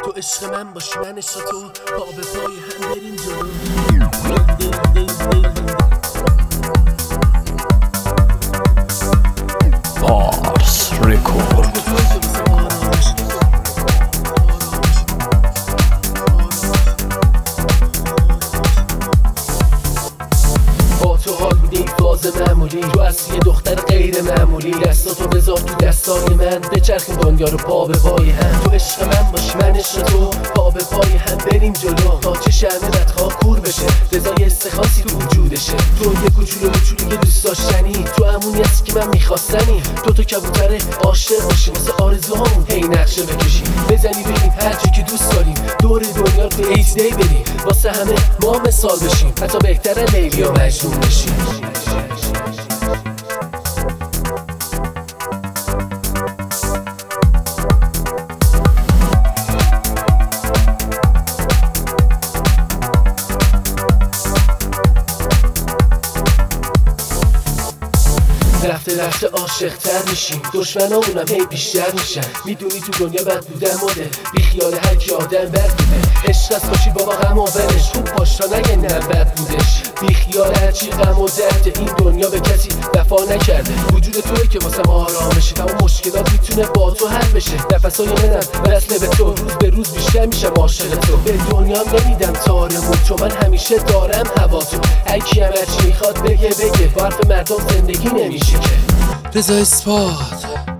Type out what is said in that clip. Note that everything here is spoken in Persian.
تو عشق من باشی من عشق تو، پا به پای هم بریم جلو. پارس رکورد. با تو حال میدیم فاز معمولی، تو اصلی دختر غیر معمولی. دستاتو بذار تو دستای من، بچرخیم دنیا رو پا به پای هم. تو عشق من باشی من عشق تو، پا به پای هم بریم جلو. تا چه شمع بدخواه کور بشه، رضای استخاصی تو وجودشه. تو یه کوچولو که دوست داشتنی، تو همونی هستی که من میخواستنی. تو کبوتر عاشق باشی، واسه آرزوهامون هی نقشه بکشیم. بزنی بریم هرچی که دوست داریم، دور دنیا رو تو ایز دی بریم. واسه همه ما مثال بشیم، حتی بهتره لیلی و مجنون بشیم. رفته رفته عاشق تر میشیم، دشمنامونم هی بیشتر میشن. میدونی تو دنیا بد بودن مده، بی خیال هر کی آدم بد بوده. عشق از باشی بابا غم آورش، خوب باش تا نگه نه بد بودش. بی خیال هرچی غم و درده، این دنیا به کسی وفا نکرده. وجود توی که واسم آرامشه، تمام مشکلات میتونه با تو حل بشه. نفسای منم وصله به تو، روز به روز بیشتر میشم عاشق تو. به دنیا نمیدم تارمون، چون من همیشه دارم هوا تو. هر کی هم هرچی میخواد بگه با حرف مردم زندگی نمیشه که. رضا اثبات